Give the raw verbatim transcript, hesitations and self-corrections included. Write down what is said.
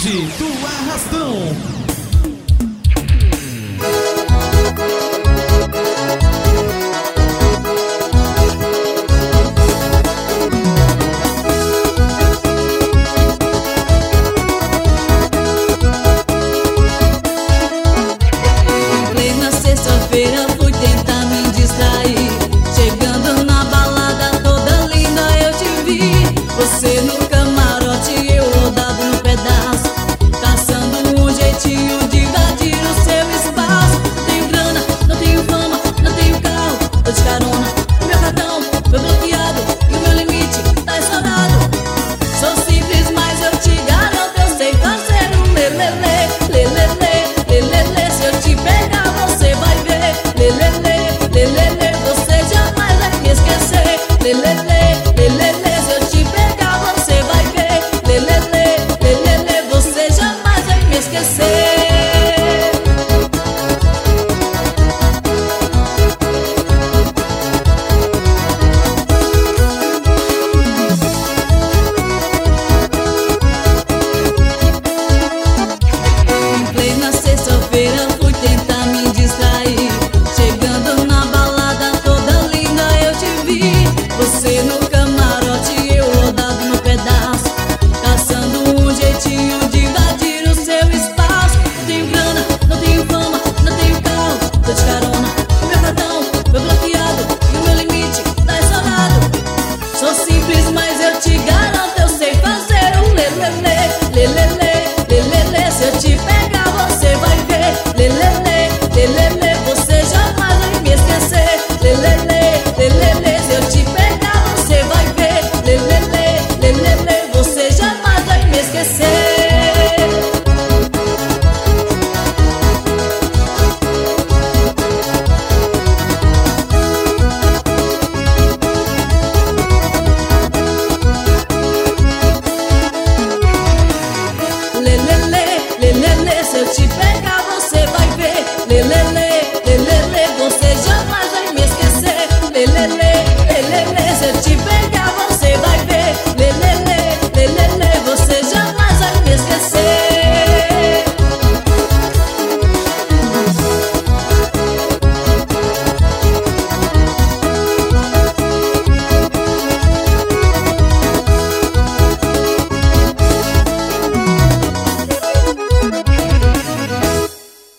Podcast do Arrastão. Sexta-feira fui tentar me distrair, chegando na balada toda linda eu te vi. Você no camarote, eu rodado no pedaço, caçando um jeitinho de invadir o seu espaço. Não tenho grana, não tenho fama, não tenho carro, tô de carona, o meu cartão foi bloqueado e o meu limite tá estourado. Sou simples, mas eu te garanto, eu sei fazer um lelele, lelele, lelele. Se eu te pegar você vai ver, lelele, lelele, você jamais vai me esquecer, lelele, lelele. Se eu te pegar você vai ver, lelele, lelele, você jamais vai me esquecer. Em plena sexta-feira fui tentar me distrair, chegando na balada toda linda eu te vi. Você no camarote, eu rodado no pedaço, caçando um jeitinho de invadir o seu espaço. Não tenho grana, não tenho fama, não tenho carro, tô de carona, o meu cartão foi bloqueado e o meu limite tá estourado. Sou simples, mas eu te garanto, eu sei fazer um lelele, lelele.